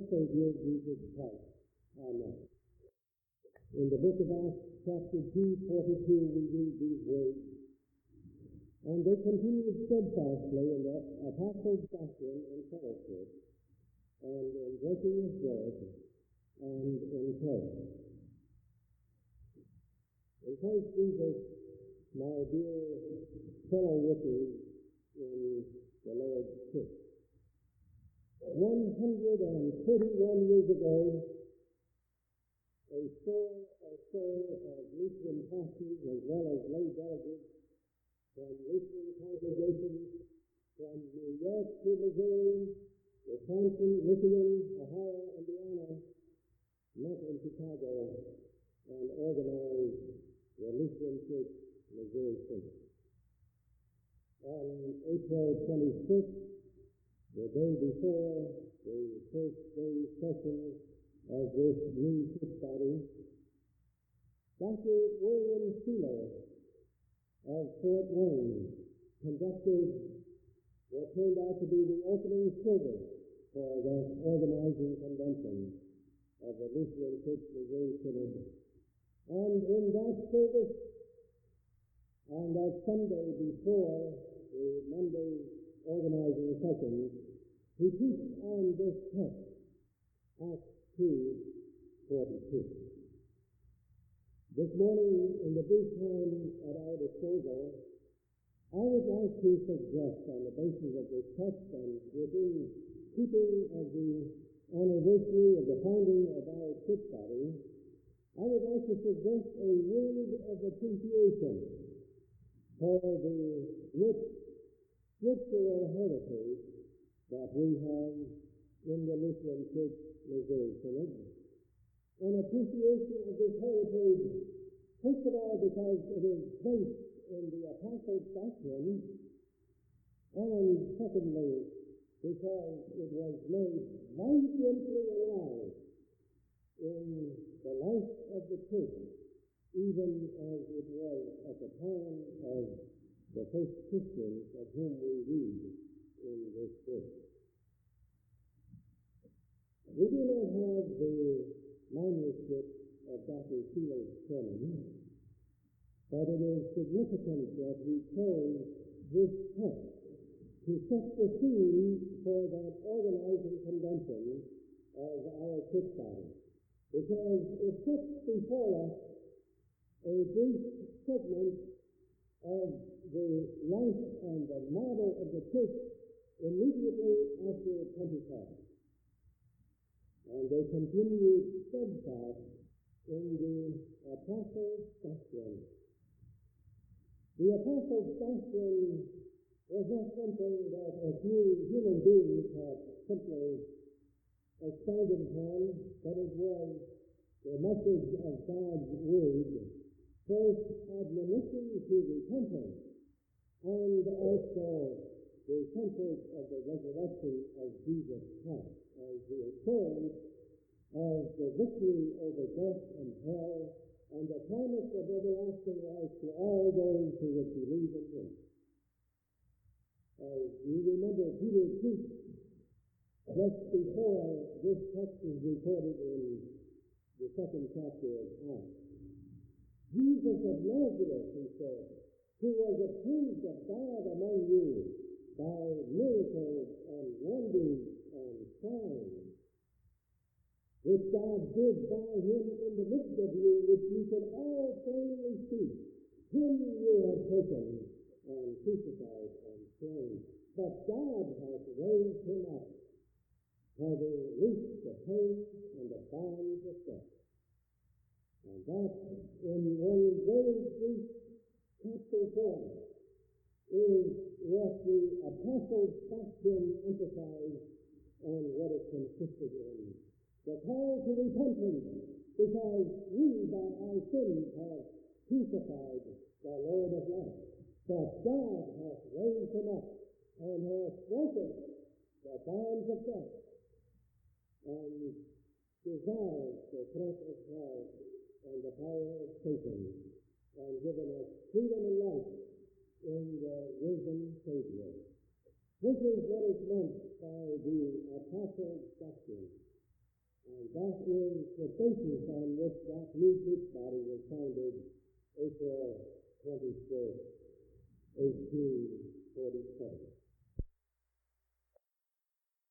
Savior Jesus Christ, our Lord. In the book of Acts, chapter 2:42, we read these words, "And they continued steadfastly in the apostles' doctrine and fellowship, and in breaking of bread, and in prayer." In Christ Jesus, my dear fellow workers in the Lord's church, 131 years ago, a score or so of Lutheran pastors as well as lay delegates from Lutheran congregations from New York to Missouri, Wisconsin, Michigan, Ohio, Indiana, met in Chicago and organized the Lutheran Church Missouri Synod. On April 26th, the day before the first day session of this new church body, Dr. William Sealer of Fort Wayne conducted what turned out to be the opening service for the organizing convention of the Lutheran Church Missouri Synod. And in that service, on that Sunday before the Monday organizing session, he preached on this text, Acts 2:42. This morning, in the brief time at our disposal, I would like to suggest, on the basis of this text and within keeping of the anniversary of the founding of our church body, I would like to suggest a word of appreciation for the rich scriptural heritage that we have in the Lutheran Church Missouri Synod. An appreciation of this heritage, first of all, because it is based in the Apostles' doctrine, and secondly, because it was made vibrantly alive in the life of the church, even as it was at the time of the first Christians of whom we read in this book. We do not have the manuscript of Dr. Sealer's sermon, but it is significant that he chose this text to set the scene for that organizing convention of our church body, because it puts before us a brief segment of the life and the model of the church immediately after Pentecost. And they continued steadfast in the Apostles' doctrine. The Apostles' doctrine was not something that a few human beings have simply expounded upon, but it was the message of God's Word, first admonition to repentance, and also the comfort of the resurrection of Jesus Christ as the assurance of the victory over death and hell and the promise of everlasting life to all those who would believe in him. As you remember, Peter preached just before this text is recorded in the second chapter of Acts. Jesus of Nazareth, he said, who was approved of God among you by miracles and wonders and signs, which God did by him in the midst of you, which you can all plainly see. Him you have taken and crucified and slain. But God hath raised him up, having loosed the pains and the bonds of death. And that, in one very brief capsule form, is what the Apostles' doctrine emphasized and what it consisted in. The call to repentance, because we by our sins have crucified the Lord of life. But God hath raised him up and hath broken the bonds of death and dissolved the threat of hell and the power of Satan, and given us freedom and life in the risen Savior. This is what is meant by the Apostles' doctrine. And that is the basis on which that new church body was founded April 21st, 1847.